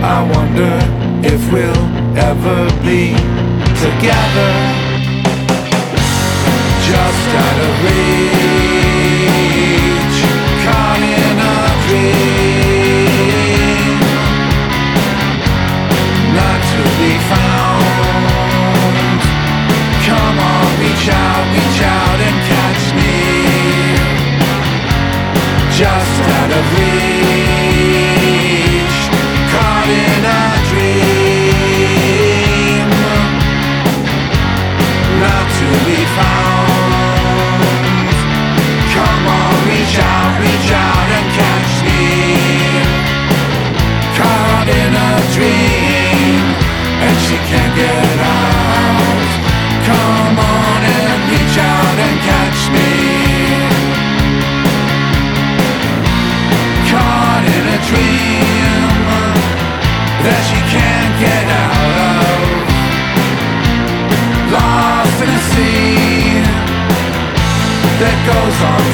I wonder if we'll ever be together, just out of reach, caught in a dream, not to be found. Come on, reach out and catch me, just out of reach, caught in a dream, not to be found. Come on, reach out and catch me, caught in a dream, and she can't get out. Come on and reach out and catch me, caught in a dream that she can't get out of, lost in a sea that goes on